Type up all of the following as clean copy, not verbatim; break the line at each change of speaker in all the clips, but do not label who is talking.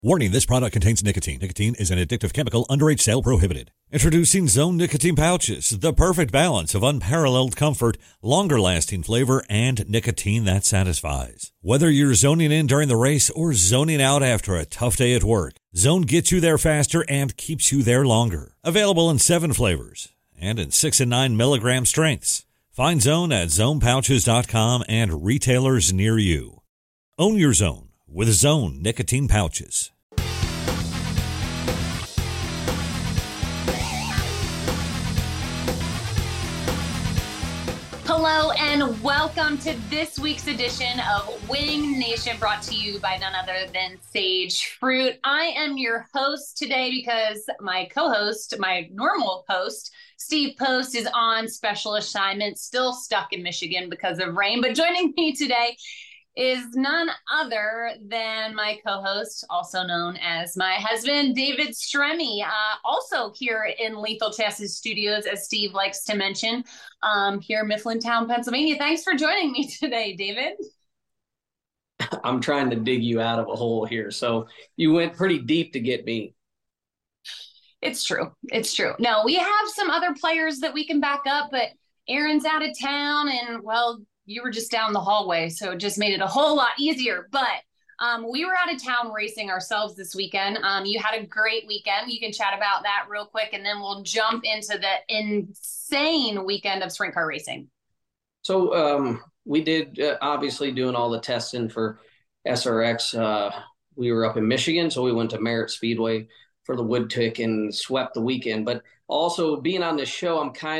Warning, this product contains nicotine. Nicotine is an addictive chemical, underage sale prohibited. Introducing Zone Nicotine Pouches, the perfect balance of unparalleled comfort, longer-lasting flavor, and nicotine that satisfies. Whether you're zoning in during the race or zoning out after a tough day at work, Zone gets you there faster and keeps you there longer. Available in 7 flavors and in 6 and 9 milligram strengths. Find Zone at zonepouches.com and retailers near you. Own your Zone with Zone Nicotine Pouches.
Hello and welcome to this week's edition of Wing Nation, brought to you by none other than Sage Fruit. I am your host today because my co-host, my normal host, Steve Post, is on special assignment, still stuck in Michigan because of rain. But joining me today is none other than my co-host, also known as my husband, David Stremme, also here in Lethal Chassis Studios, as Steve likes to mention, here in Mifflintown, Pennsylvania. Thanks for joining me today, David.
I'm trying to dig you out of a hole here. So you went pretty deep to get me.
It's true. It's true. No, we have some other players that we can back up, but Aaron's out of town and, well, you were just down the hallway, so it just made it a whole lot easier. But we were out of town racing ourselves this weekend. You had a great weekend. You can chat about that real quick, and then we'll jump into the insane weekend of sprint car racing.
So we did, obviously, doing all the testing for SRX. We were up in Michigan, so we went to Merritt Speedway for the wood tick and swept the weekend. But also being on this show,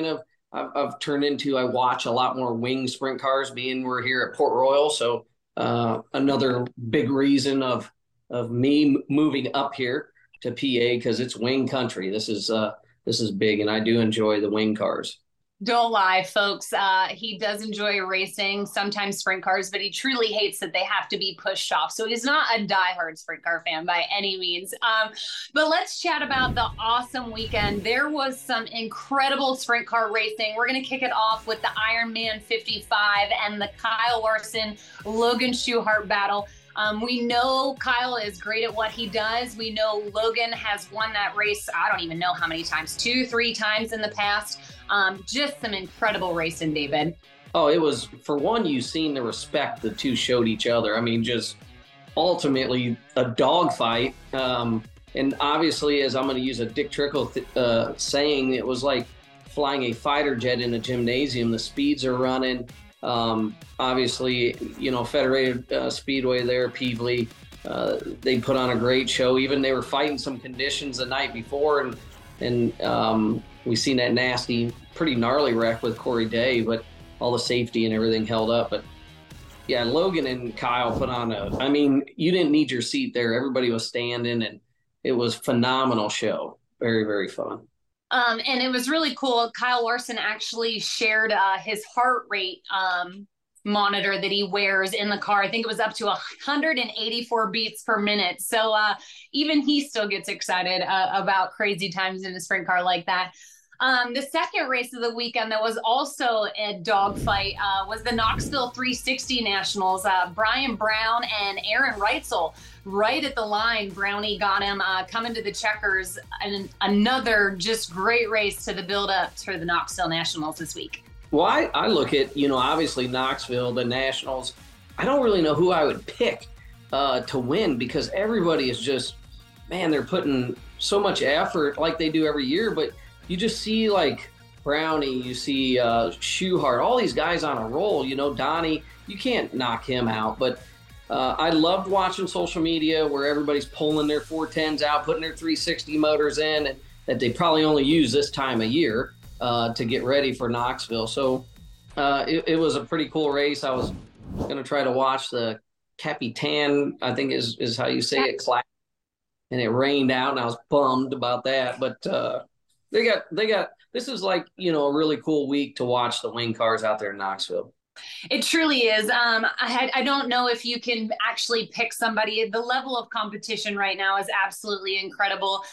I've turned into, I watch a lot more wing sprint cars, being we're here at Port Royal. So another big reason of me moving up here to PA, because it's wing country. This is big, and I do enjoy the wing cars.
Don't lie, folks. He does enjoy racing, sometimes sprint cars, but he truly hates that they have to be pushed off. So he's not a diehard sprint car fan by any means. But let's chat about the awesome weekend. There was some incredible sprint car racing. We're going to kick it off with the Ironman 55 and the Kyle Larson, Logan Schuchart battle. We know Kyle is great at what he does. We know Logan has won that race, I don't even know how many times, 2-3 times in the past. Just some incredible racing, David.
Oh, it was, for one, you've seen the respect the two showed each other. I mean, just ultimately a dogfight. And obviously, as I'm going to use a Dick Trickle saying, it was like flying a fighter jet in a gymnasium. The speeds are running. Obviously, Federated Speedway there, Peevely, they put on a great show. Even they were fighting some conditions the night before, and we seen that nasty, pretty gnarly wreck with Corey Day, but all the safety and everything held up. But yeah, Logan and Kyle put on you didn't need your seat there. Everybody was standing, and it was phenomenal show. Very, very fun.
And it was really cool. Kyle Larson actually shared his heart rate monitor that he wears in the car. I think it was up to 184 beats per minute. So even he still gets excited about crazy times in a sprint car like that. The second race of the weekend that was also a dogfight was the Knoxville 360 Nationals. Brian Brown and Aaron Reitzel right at the line. Brownie got him coming to the checkers, and another just great race to the build-up for the Knoxville Nationals this week.
Well, I look at, obviously Knoxville, the Nationals. I don't really know who I would pick to win, because everybody is just, man, they're putting so much effort like they do every year, but you just see like Brownie, you see Schuchart, all these guys on a roll. Donnie, you can't knock him out. But I loved watching social media where everybody's pulling their 410s out, putting their 360 motors in, and that they probably only use this time of year to get ready for Knoxville. So it was a pretty cool race. I was going to try to watch the Capitan, I think is how you say it, class, and it rained out, and I was bummed about that. But they got this is like, a really cool week to watch the wing cars out there in Knoxville.
It truly is. I don't know if you can actually pick somebody. The level of competition right now is absolutely incredible.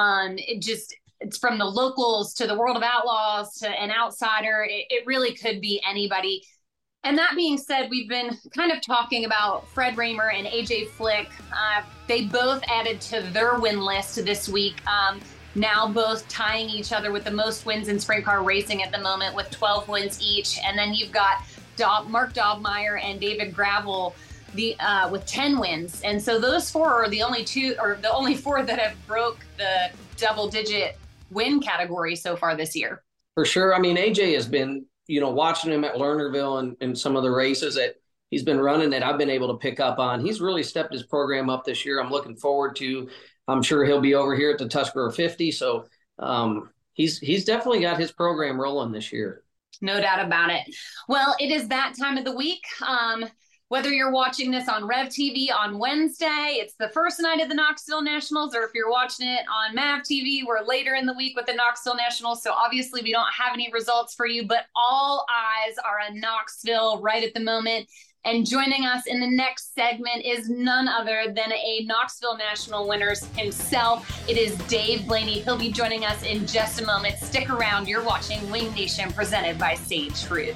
It's from the locals to the World of Outlaws to an outsider. It really could be anybody. And that being said, we've been kind of talking about Fred Raymer and AJ Flick. They both added to their win list this week. Now both tying each other with the most wins in sprint car racing at the moment with 12 wins each. And then you've got Mark Dobmeyer and David Gravel with 10 wins. And so those four are the only four that have broke the double-digit win category so far this year.
For sure. I mean, AJ has been, watching him at Lernerville and some of the races that he's been running that I've been able to pick up on. He's really stepped his program up this year. I'm looking forward to. I'm sure he'll be over here at the Tuscarora 50. So he's definitely got his program rolling this year.
No doubt about it. Well, it is that time of the week. Whether you're watching this on Rev TV on Wednesday, it's the first night of the Knoxville Nationals, or if you're watching it on MAV TV, we're later in the week with the Knoxville Nationals. So obviously we don't have any results for you, but all eyes are on Knoxville right at the moment. And joining us in the next segment is none other than a Knoxville National winners himself. It is Dave Blaney. He'll be joining us in just a moment. Stick around. You're watching Wing Nation presented by Sage Fruit.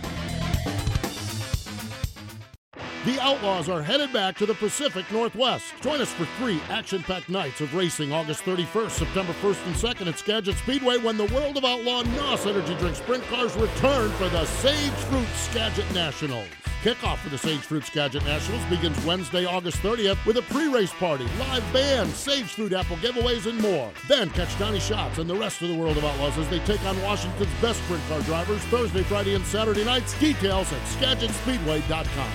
The Outlaws are headed back to the Pacific Northwest. Join us for 3 action-packed nights of racing August 31st, September 1st and 2nd at Skagit Speedway when the World of Outlaw NOS Energy Drink Sprint Cars return for the Sage Fruit Skagit Nationals. Kickoff for the Sage Fruit Skagit Nationals begins Wednesday, August 30th with a pre-race party, live band, Sage Fruit apple giveaways, and more. Then catch Donnie Schatz and the rest of the World of Outlaws as they take on Washington's best sprint car drivers Thursday, Friday, and Saturday nights. Details at SkagitSpeedway.com.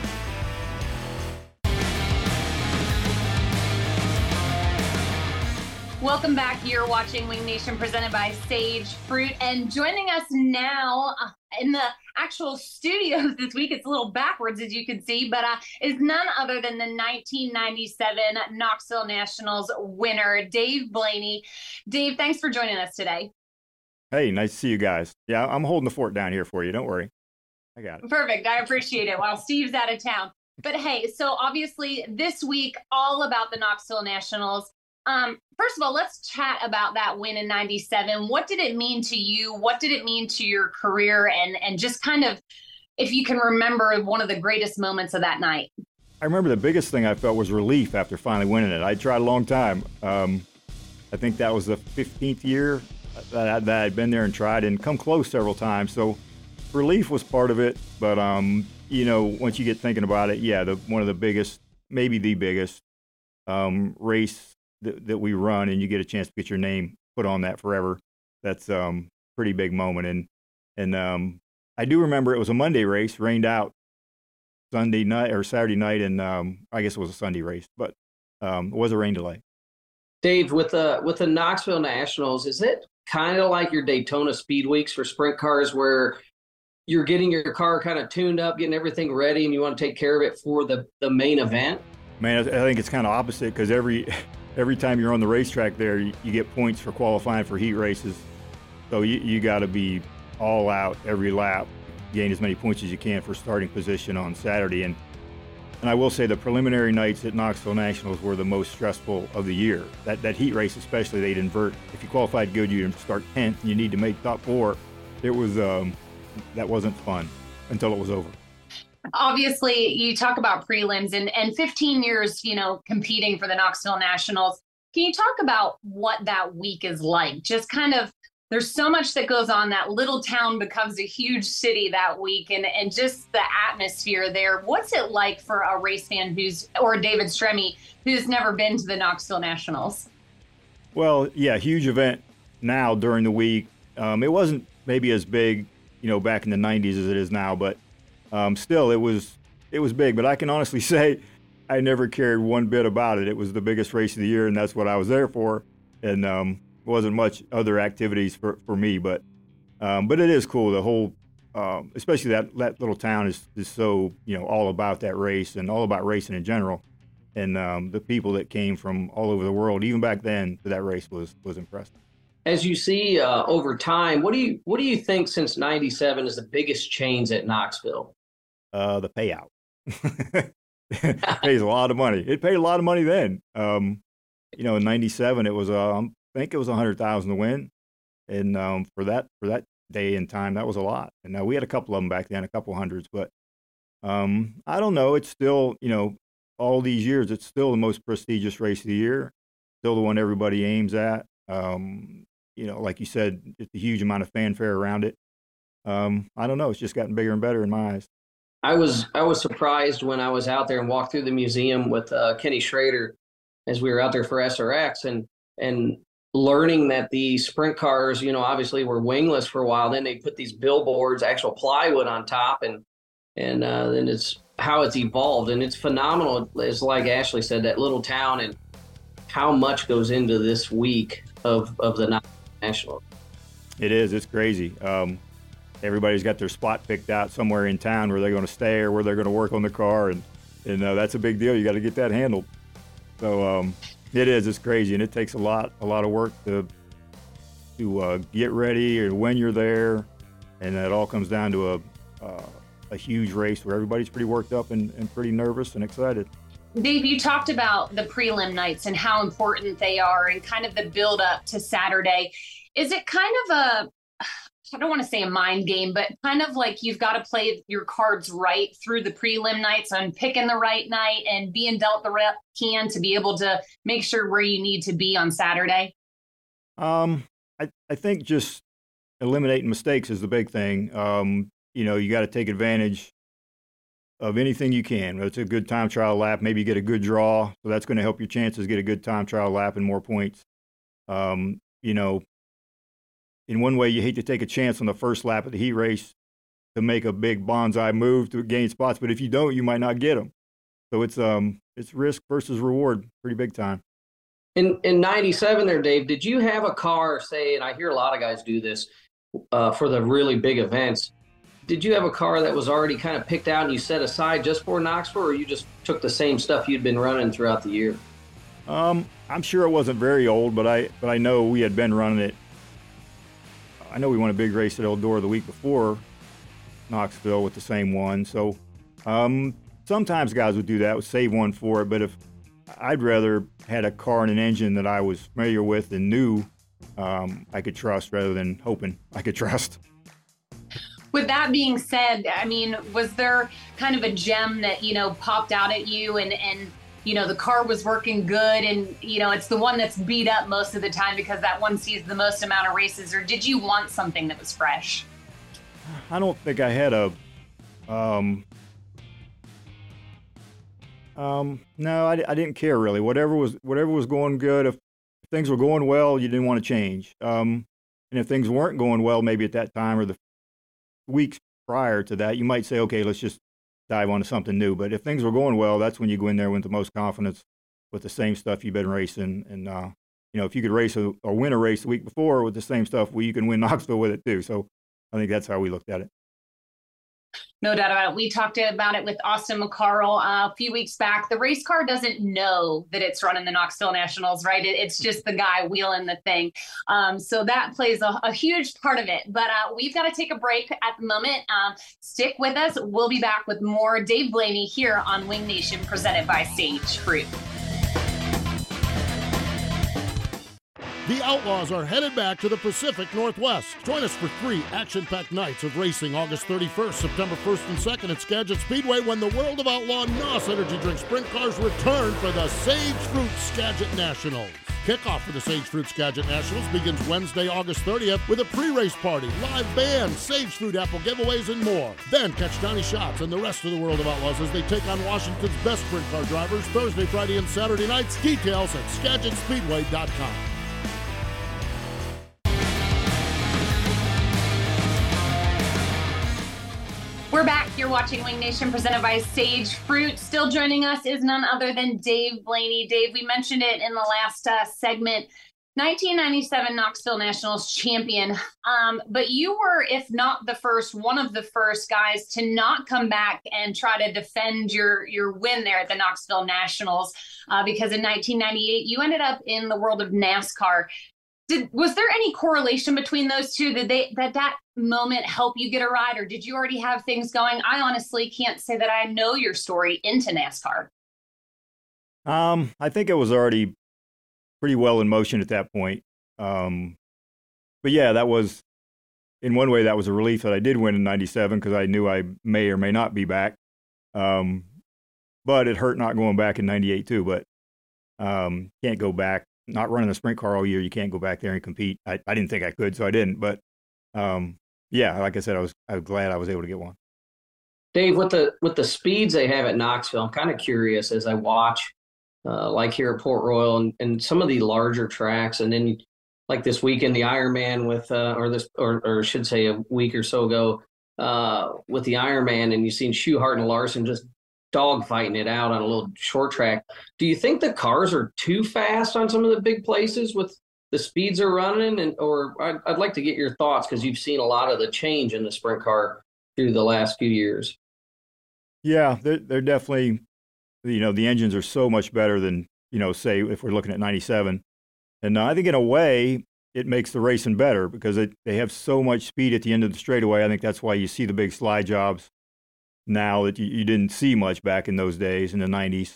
Welcome back. You're watching Wing Nation presented by Sage Fruit. And joining us now in the actual studios this week, it's a little backwards as you can see, but is none other than the 1997 Knoxville Nationals winner, Dave Blaney. Dave, thanks for joining us today.
Hey, nice to see you guys. Yeah, I'm holding the fort down here for you. Don't worry. I got it.
Perfect. I appreciate it while Steve's out of town. But hey, so obviously this week, all about the Knoxville Nationals. First of all, let's chat about that win in 97. What did it mean to you? What did it mean to your career? And just kind of, if you can remember one of the greatest moments of that night.
I remember the biggest thing I felt was relief after finally winning it. I tried a long time. I think that was the 15th year that I'd been there and tried and come close several times. So relief was part of it. But, once you get thinking about it, yeah, one of the biggest, maybe the biggest race that we run, and you get a chance to get your name put on that forever. That's pretty big moment. And I do remember it was a Monday race, rained out Sunday night or Saturday night, and I guess it was a Sunday race, but it was a rain delay.
Dave, with the Knoxville Nationals, is it kind of like your Daytona Speed Weeks for sprint cars where you're getting your car kind of tuned up, getting everything ready, and you want to take care of it for the main event?
Man, I think it's kind of opposite because every time you're on the racetrack there, you get points for qualifying for heat races. So you got to be all out every lap, gain as many points as you can for starting position on Saturday. And I will say the preliminary nights at Knoxville Nationals were the most stressful of the year. That heat race especially, they'd invert. If you qualified good, you'd start 10th, and you need to make top 4. It was that wasn't fun until it was over.
Obviously, you talk about prelims and 15 years, competing for the Knoxville Nationals. Can you talk about what that week is like? Just kind of, there's so much that goes on. That little town becomes a huge city that week, and just the atmosphere there. What's it like for a race fan or David Stremme, who's never been to the Knoxville Nationals?
Well, yeah, huge event now during the week. It wasn't maybe as big, back in the 90s as it is now, but still, it was big, but I can honestly say I never cared one bit about it. It was the biggest race of the year, and that's what I was there for. And wasn't much other activities for me, but it is cool. The whole, especially that little town is so all about that race and all about racing in general. And the people that came from all over the world, even back then, to that race was impressive.
As you see over time, what do you think since '97 is the biggest change at Knoxville?
The payout. It pays a lot of money. It paid a lot of money then. In '97 it was I think it was $100,000 to win, and for that day and time that was a lot. And we had a couple of them back then, a couple hundreds, but I don't know. It's still, all these years, it's still the most prestigious race of the year. Still the one everybody aims at. Like you said, it's a huge amount of fanfare around it. I don't know. It's just gotten bigger and better in my eyes.
I was surprised when I was out there and walked through the museum with Kenny Schrader as we were out there for SRX and learning that the sprint cars, obviously were wingless for a while. Then they put these billboards, actual plywood on top, and then it's how it's evolved, and it's phenomenal. It's like Ashley said, that little town and how much goes into this week of the National.
It is. It's crazy. Everybody's got their spot picked out somewhere in town where they're going to stay or where they're going to work on the car, and that's a big deal. You got to get that handled. So it is. It's crazy, and it takes a lot of work to get ready or when you're there, and it all comes down to a huge race where everybody's pretty worked up and pretty nervous and excited.
Dave, you talked about the prelim nights and how important they are and kind of the build up to Saturday. Is it kind of I don't want to say a mind game, but kind of like you've got to play your cards right through the prelim nights on picking the right night and being dealt the right hand to be able to make sure where you need to be on Saturday?
I think just eliminating mistakes is the big thing. You got to take advantage of anything you can. It's a good time trial lap. Maybe you get a good draw, so that's going to help your chances get a good time trial lap and more points. In one way, you hate to take a chance on the first lap of the heat race to make a big bonsai move to gain spots, but if you don't, you might not get them. So it's risk versus reward, pretty big time.
In 97 there, Dave, did you have a car, say, and I hear a lot of guys do this for the really big events, did you have a car that was already kind of picked out and you set aside just for Knoxville, or you just took the same stuff you'd been running throughout the year?
I'm sure it wasn't very old, but I know we had been running it. I know we won a big race at Eldora the week before Knoxville with the same one. So sometimes guys would do that, would save one for it. But if I'd rather had a car and an engine that I was familiar with and knew I could trust rather than hoping I could trust.
With that being said, I mean, was there kind of a gem that, popped out at you and the car was working good and, it's the one that's beat up most of the time because that one sees the most amount of races, or did you want something that was fresh?
I don't think I had a, no, I didn't care really. Whatever was going good, if things were going well, you didn't want to change. And if things weren't going well, maybe at that time or the weeks prior to that, you might say, okay, let's just dive onto something new. But if things were going well, that's when you go in there with the most confidence with the same stuff you've been racing. And, if you could race or win a race the week before with the same stuff, well, you can win Knoxville with it too. So I think that's how we looked at it.
No doubt about it. We talked about it with Austin McCarl a few weeks back. The race car doesn't know that it's running the Knoxville Nationals, right? It's just the guy wheeling the thing. So that plays a huge part of it. But we've got to take a break at the moment. Stick with us. We'll be back with more Dave Blaney here on Wing Nation, presented by Sage Fruit.
The Outlaws are headed back to the Pacific Northwest. Join us for 3 action-packed nights of racing August 31st, September 1st and 2nd at Skagit Speedway when the World of Outlaw NOS Energy Drink Sprint Cars return for the Sage Fruit Skagit Nationals. Kickoff for the Sage Fruit Skagit Nationals begins Wednesday, August 30th with a pre-race party, live band, Sage Fruit apple giveaways, and more. Then catch Donnie Schatz and the rest of the World of Outlaws as they take on Washington's best sprint car drivers Thursday, Friday, and Saturday nights. Details at SkagitSpeedway.com.
We're back. You're watching Wing Nation, presented by Sage Fruit. Still joining us is none other than Dave Blaney. Dave, we mentioned it in the last segment, 1997 Knoxville Nationals champion. But you were, if not the first, one of the first guys to not come back and try to defend your win there at the Knoxville Nationals, because in 1998, you ended up in the world of NASCAR. Was there any correlation between those two? Did that moment help you get a ride, or did you already have things going? I honestly can't say that I know your story into NASCAR.
I think it was already pretty well in motion at that point. But yeah, that was, in one way, that was a relief that I did win in 97 because I knew I may or may not be back. But it hurt not going back in 98 too, but can't go back. Not running a sprint car all year, you can't go back there and compete. I didn't think I could, so I didn't. But yeah, like I said, I was glad I was able to get one.
Dave, with the speeds they have at Knoxville, I'm kind of curious as I watch, like here at Port Royal and some of the larger tracks, and then like this weekend the Ironman with, or I should say a week or so ago with the Ironman, and you've seen Schuchart and Larson just dog fighting it out on a little short track. Do you think the cars are too fast on some of the big places with the speeds they're running? Or I'd like to get your thoughts because you've seen a lot of the change in the sprint car through the last few years.
Yeah, they're definitely, the engines are so much better than, say if we're looking at 97. And I think in a way it makes the racing better because they have so much speed at the end of the straightaway. I think that's why you see the big slide jobs now that you didn't see much back in those days in the 90s.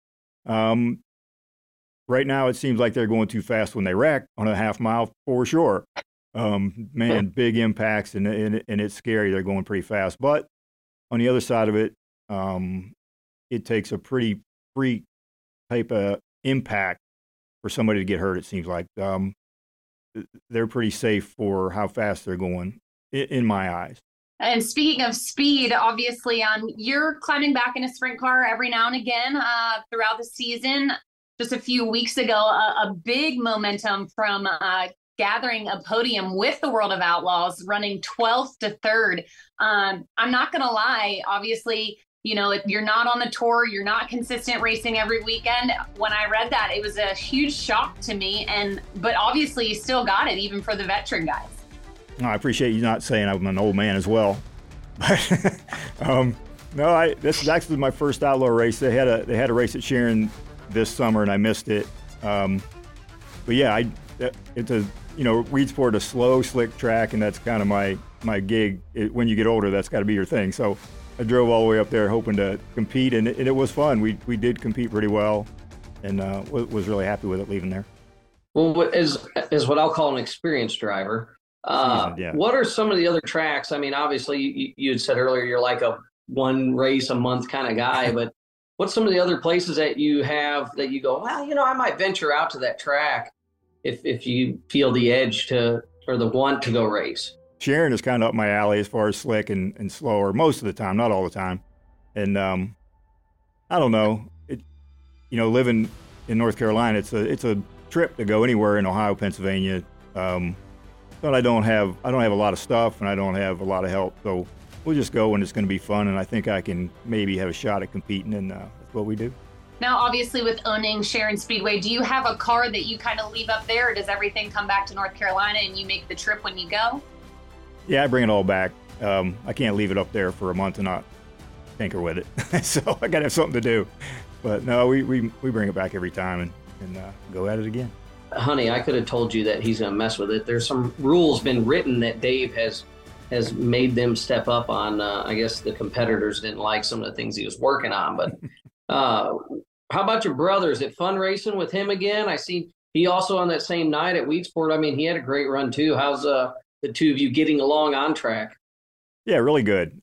Right now, it seems like they're going too fast when they wreck on a half mile for sure. Man, big impacts, and it's scary. They're going pretty fast. But on the other side of it, it takes a pretty freak type of impact for somebody to get hurt, it seems like. They're pretty safe for how fast they're going, in my eyes.
And speaking of speed, obviously, you're climbing back in a sprint car every now and again throughout the season. Just a few weeks ago, a big momentum from gathering a podium with the World of Outlaws, running 12th to 3rd. I'm not going to lie. Obviously, you're not on the tour. You're not consistent racing every weekend. When I read that, it was a huge shock to me. But obviously, you still got it, even for the veteran guys.
I appreciate you not saying I'm an old man as well. No, this is actually my first outlaw race. They had a race at Sharon this summer, and I missed it. But yeah, it's a Weedsport, a slow, slick track, and that's kind of my gig. When you get older, that's got to be your thing. So I drove all the way up there hoping to compete, and it was fun. We did compete pretty well, and was really happy with it leaving there.
Well, as what I'll call an experienced driver.
Yeah.
What are some of the other tracks? I mean, obviously, you had said earlier you're like a one race a month kind of guy, but what's some of the other places that you have that you go, well, I might venture out to that track if you feel the edge or the want to go race?
Sharon is kind of up my alley as far as slick and slower most of the time, not all the time. And I don't know, living in North Carolina, it's a trip to go anywhere in Ohio, Pennsylvania. But I don't have a lot of stuff, and I don't have a lot of help. So we'll just go, and it's going to be fun. And I think I can maybe have a shot at competing, and that's what we do.
Now, obviously, with owning Sharon Speedway, do you have a car that you kind of leave up there, or does everything come back to North Carolina and you make the trip when you go?
Yeah, I bring it all back. I can't leave it up there for a month and not tinker with it. So I got to have something to do. But no, we bring it back every time and go at it again.
Honey, I could have told you that he's going to mess with it. There's some rules been written that Dave has made them step up on. I guess the competitors didn't like some of the things he was working on. But how about your brother? Is it fun racing with him again? I see he also on that same night at Weedsport. I mean, he had a great run too. How's the two of you getting along on track? Yeah,
really good.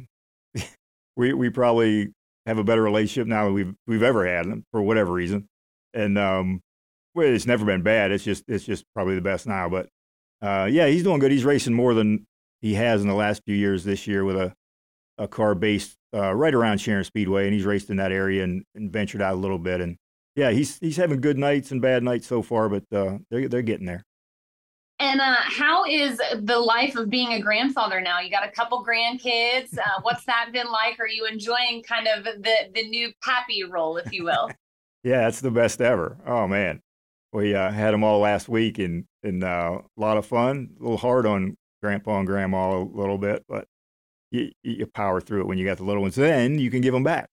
We probably have a better relationship now than we've ever had for whatever reason. And well, it's never been bad. It's just probably the best now. But yeah, he's doing good. He's racing more than he has in the last few years this year with a car based right around Sharon Speedway, and he's raced in that area and ventured out a little bit. And yeah, he's having good nights and bad nights so far, but they're getting there.
And how is the life of being a grandfather now? You got a couple grandkids. What's that been like? Are you enjoying kind of the new pappy role, if you will?
Yeah, that's the best ever. Oh man. We had them all last week, and a lot of fun. A little hard on Grandpa and Grandma a little bit, but you power through it when you got the little ones. Then you can give them back.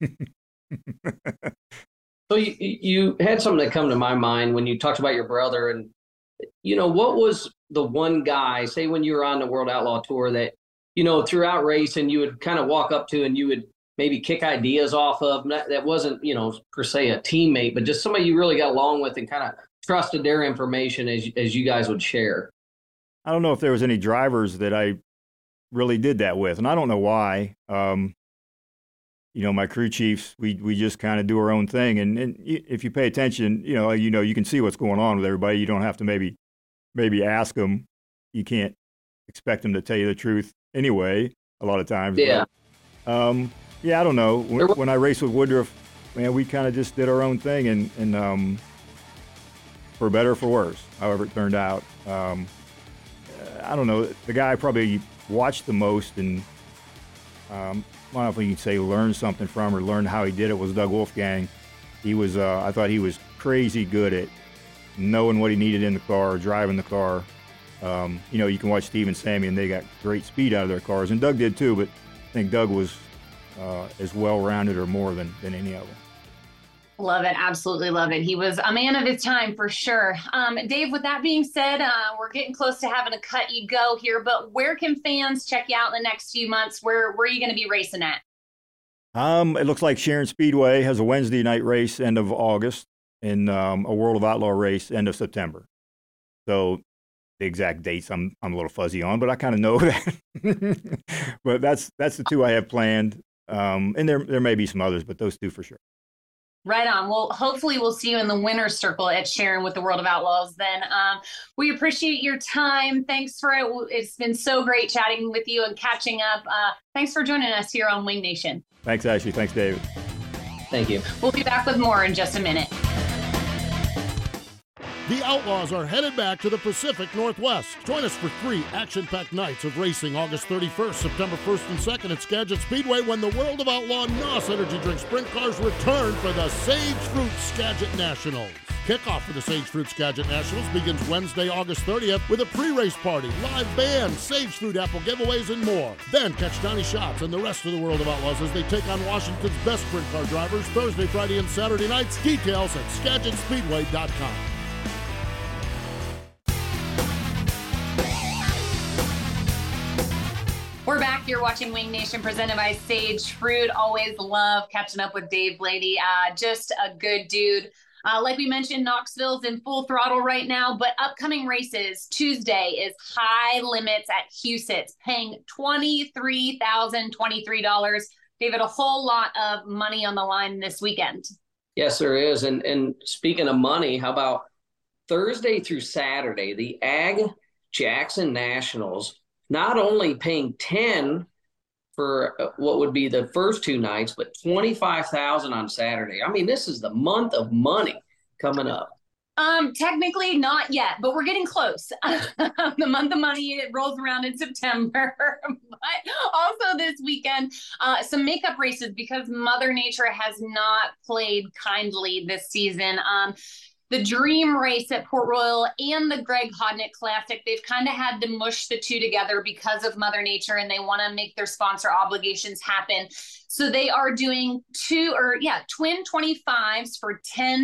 So you had something that come to my mind when you talked about your brother, and what was the one guy, say when you were on the World Outlaw Tour, that throughout racing you would kind of walk up to and you would maybe kick ideas off of, that wasn't, per se a teammate, but just somebody you really got along with and kind of trusted their information as you guys would share?
I don't know if there was any drivers that I really did that with, and I don't know why. my crew chiefs, we just kind of do our own thing. And if you pay attention, you can see what's going on with everybody. You don't have to maybe ask them. You can't expect them to tell you the truth anyway, a lot of times.
Yeah.
But, I don't know. When I raced with Woodruff, man, we kind of just did our own thing, and for better or for worse, however it turned out. I don't know. The guy I probably watched the most and I don't know if you can say learned something from or learned how he did it was Doug Wolfgang. He was, I thought he was crazy good at knowing what he needed in the car, driving the car. You can watch Steve and Sammy, and they got great speed out of their cars, and Doug did too, but I think Doug was as well-rounded or more than any of them.
Love it. Absolutely love it. He was a man of his time for sure. Dave, with that being said, we're getting close to having to cut you go here, but where can fans check you out in the next few months? Where are you going to be racing at?
It looks like Sharon Speedway has a Wednesday night race end of August and a World of Outlaw race end of September. So the exact dates I'm a little fuzzy on, but I kind of know that. But that's the two I have planned. And there may be some others, but those two for sure.
Right on. Well, hopefully we'll see you in the winner's circle at Sharon with the World of Outlaws then. We appreciate your time. Thanks for it. It's been so great chatting with you and catching up. Thanks for joining us here on Wing Nation.
Thanks, Ashley. Thanks, David.
Thank you.
We'll be back with more in just a minute.
The Outlaws are headed back to the Pacific Northwest. Join us for 3 action-packed nights of racing August 31st, September 1st and 2nd at Skagit Speedway when the World of Outlaw NOS Energy Drink Sprint Cars return for the Sage Fruit Skagit Nationals. Kickoff for the Sage Fruit Skagit Nationals begins Wednesday, August 30th with a pre-race party, live band, Sage Fruit apple giveaways, and more. Then catch Donnie Schatz and the rest of the World of Outlaws as they take on Washington's best sprint car drivers Thursday, Friday, and Saturday nights. Details at SkagitSpeedway.com.
We're back. You're watching Wing Nation presented by Sage Fruit. Always love catching up with Dave Blaney. Just a good dude. Like we mentioned, Knoxville's in full throttle right now, but upcoming races, Tuesday is High Limits at Huset's, paying $23,023. David, a whole lot of money on the line this weekend.
Yes, there is. And speaking of money, how about Thursday through Saturday, the Ag Jackson Nationals, not only paying 10 for what would be the first 2 nights, but $25,000 on Saturday. I mean, this is the month of money coming up.
Technically not yet, but we're getting close. The month of money, it rolls around in September, but also this weekend, some makeup races because Mother Nature has not played kindly this season. The Dream Race at Port Royal and the Greg Hodnick Classic, they've kind of had to mush the two together because of Mother Nature, and they want to make their sponsor obligations happen. So they are doing twin 25s for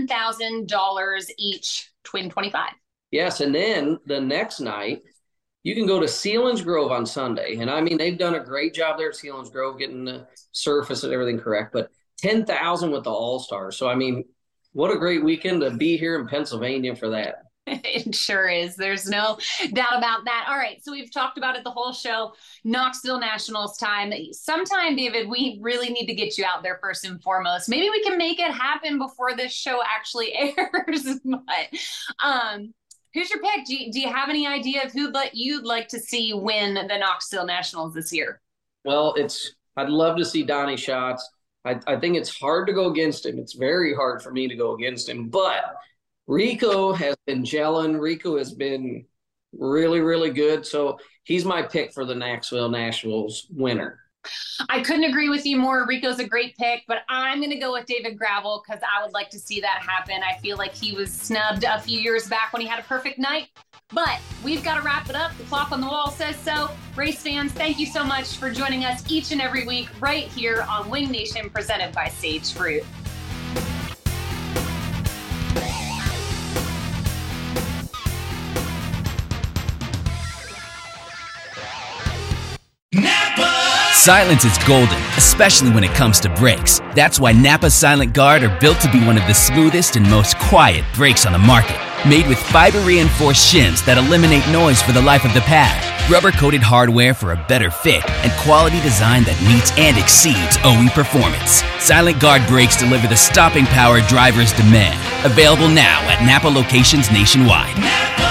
$10,000 each, twin 25.
Yes, and then the next night, you can go to Selinsgrove on Sunday. And I mean, they've done a great job there at Selinsgrove getting the surface and everything correct, but $10,000 with the All-Stars. So, I mean, what a great weekend to be here in Pennsylvania for that.
It sure is. There's no doubt about that. All right. So we've talked about it the whole show. Knoxville Nationals time. Sometime, David, we really need to get you out there first and foremost. Maybe we can make it happen before this show actually airs. But who's your pick? Do you have any idea of who you'd like to see win the Knoxville Nationals this year?
Well, I'd love to see Donnie Schatz. I think it's hard to go against him. It's very hard for me to go against him. But Rico has been gelling. Rico has been really, really good. So he's my pick for the Knoxville Nationals winner.
I couldn't agree with you more. Rico's a great pick, but I'm going to go with David Gravel because I would like to see that happen. I feel like he was snubbed a few years back when he had a perfect night. But we've got to wrap it up. The clock on the wall says so. Race fans, thank you so much for joining us each and every week right here on Wing Nation presented by Sage Fruit.
Silence is golden, especially when it comes to brakes. That's why Napa Silent Guard are built to be one of the smoothest and most quiet brakes on the market. Made with fiber-reinforced shims that eliminate noise for the life of the pad. Rubber-coated hardware for a better fit and quality design that meets and exceeds OE performance. Silent Guard brakes deliver the stopping power drivers demand. Available now at Napa locations nationwide.